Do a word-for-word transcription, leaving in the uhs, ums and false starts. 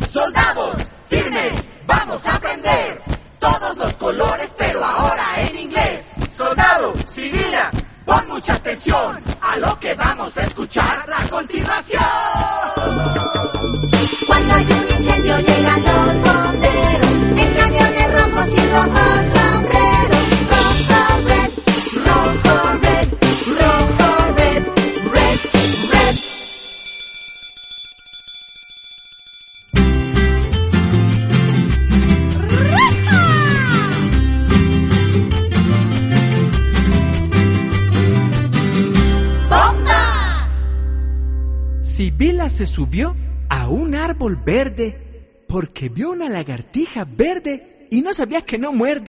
Soldados, firmes, vamos a aprender todos los colores, pero ahora en inglés. Soldado, civila, pon mucha atención a lo que vamos a escuchar a continuación. Cuando hay un incendio llegan los bomberos en camiones rojos y rojos sombreros. Rojo, red, rojo, red, rojo, red, red, red. ¡Bomba! Sibila se subió a un árbol verde porque vio una lagartija verde y no sabía que no muerde.